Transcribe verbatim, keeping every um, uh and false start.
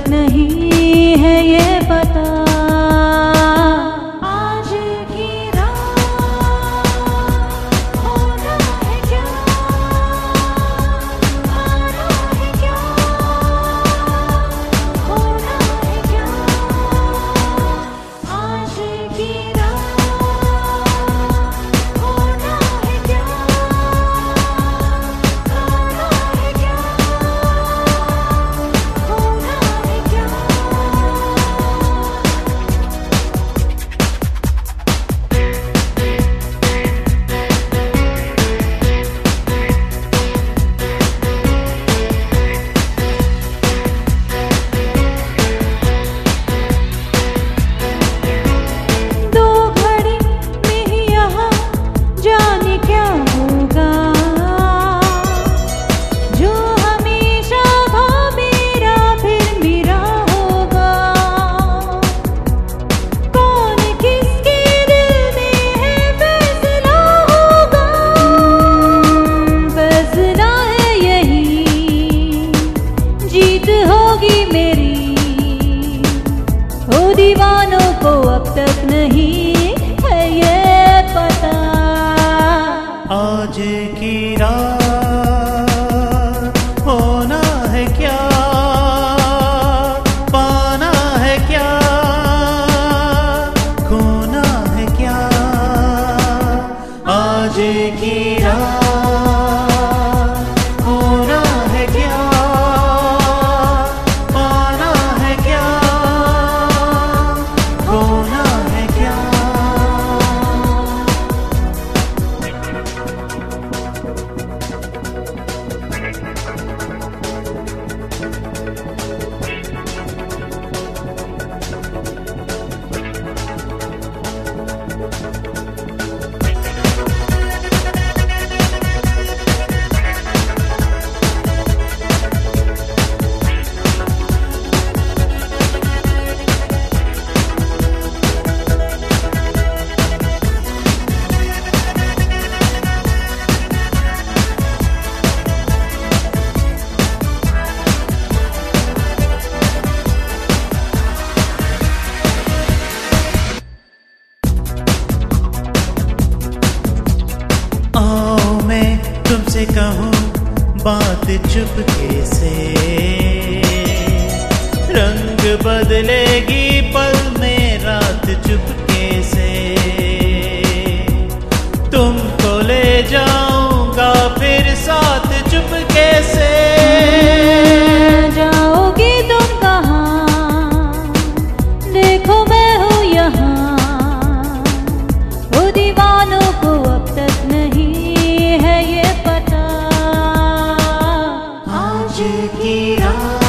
तक नहीं है ये पता। दीवानों को अब तक नहीं है ये पता। आज की रात होना है क्या, पाना है क्या, खोना है क्या। आज की रात होना है क्या, पाना है क्या, खोना है क्या। तुमसे कहूँ बात चुपके से, रंग बदलेगी पल में रात चुपके से। तुमको ले जाऊंगा फिर साथ चुपके से। जाओगी तुम कहाँ, देखो मैं हूँ यहाँ। वो दीवानों को अब तक नहीं है ये पता। आज की रात